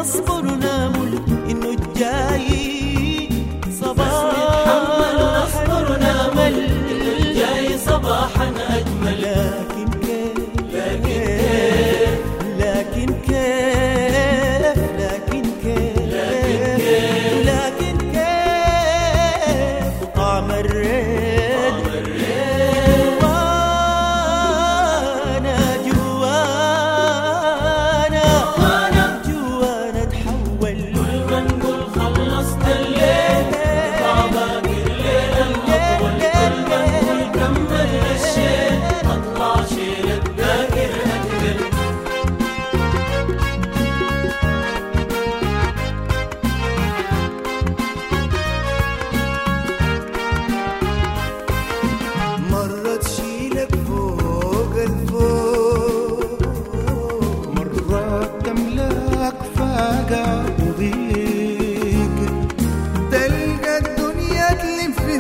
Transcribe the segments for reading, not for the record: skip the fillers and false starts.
نصبر ونامل إنه الجاي صباح، بس نتحمل ونصبر ونامل إنه الجاي صباحا أجمل. لكن كيف لكن كيف لكن كيف لكن كيف لكن كيف طعم الريد جوانا تحول. كل ما نقول خلصنا الليل يطلع باقي الليل الأطول. كل ما نقول كملنا الشيء أطلع شيل الذاكر أجمل. مرة تشيلك فوق الفوق، مرة تملاك فاقة وضيق، تلقى الدنيا تلف في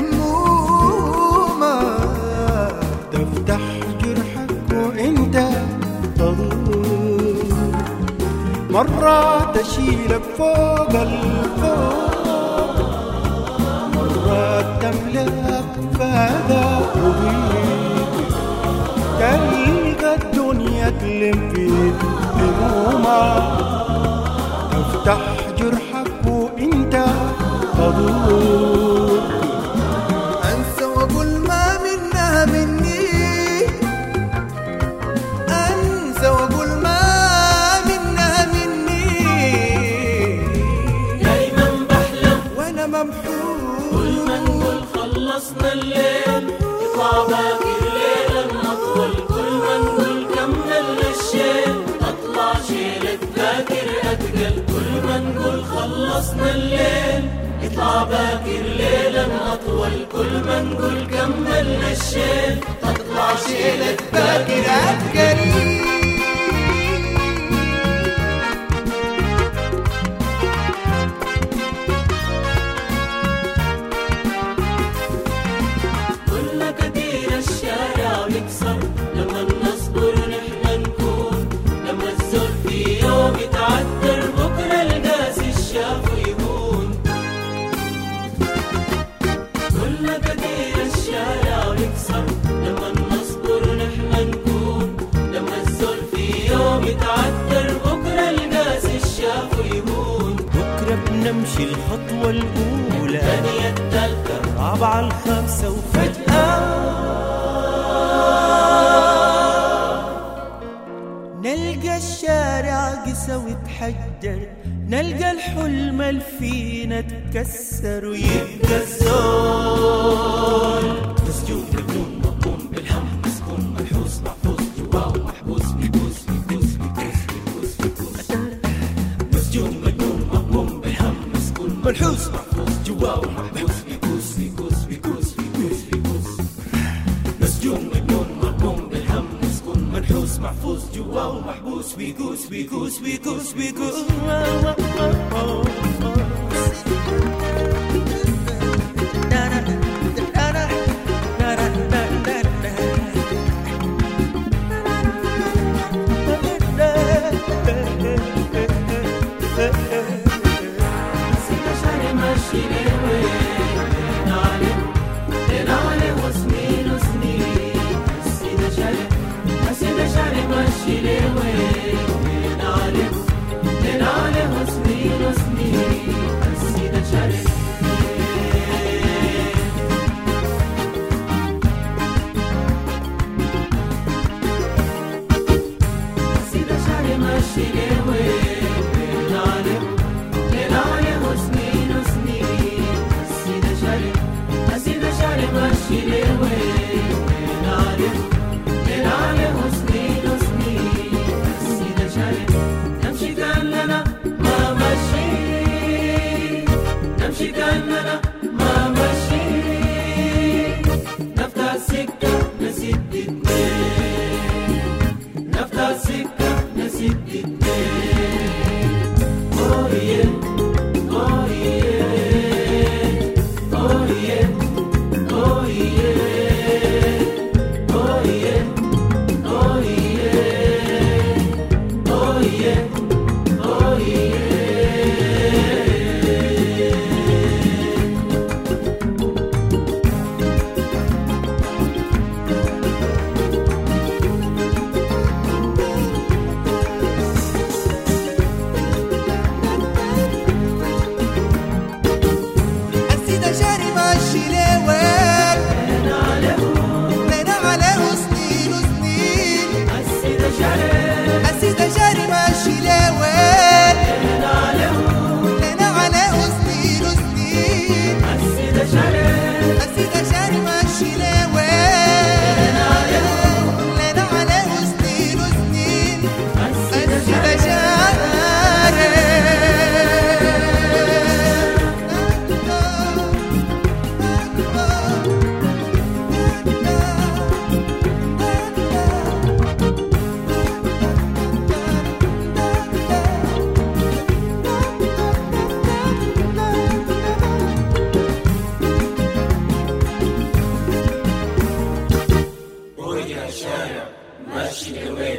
همومك، تفتح جرحك وانت تضوق. مرة تشيلك فوق الفوق، مرة تملاك فاقة وضيق، تلقى الدنيا تلم في همومك، تفتح جرحك وانت تضوق. أنسى وأقول ما منها مني، أنسى وأقول ما منها مني، دايما بحلم وأنا ممحوس. كل ما نقول خلصنا الليل يطلع باقي الليل الأطول. كل ما نقول كملنا الشيء أطلع شيل الذاكر أثقل. كل ما نقول خلصنا الليل يطلع باقي الليل الأطول. كل ما نقول كملنا الشيء أطلع شيل الذاكر أثقل. كل كثير الشارع يكسر لما نصبر نحن نكون. لما الزول في يوم يتعثر بكرة القاسي الشاف يهون. كل كثير الشارع يكسر لما نصبر نحن نكون. لما الزول في يوم يتعثر بكرة القاسي الشاف يهون. بكرة بنمشي الخطوة الأولى، الثانية الثالثة الرابعة الخامسة، وفجأة نلقى الشارع قسى ويتحجر، نلقى الحلم اللي فينا اتكسر، ويبقى الزول مسجون مجنون مهموم بالهم مسكون منحوس محفوظ جواه محبوس بيبوس بيبوس بيبوس بيبوس بيبوس. مسجون مجنون مهموم بالهم مسكون منحوس محفوظ جواه محبوس بيبوس بيبوس بيبوس بيبوس بيبوس. مسجون مجنون مهموم بالهم مسكون منحوس محفوظ جواه محبوس بيقوس بيقوس بيقوس بيقوس. نفذ السكة نسيت الدنيا. السيدة جاري ماشي لوين لنا على سنين وسنين السيدة جاري ماشي لوين لنا على سنين وسنين السيدة جاري ماشي لوين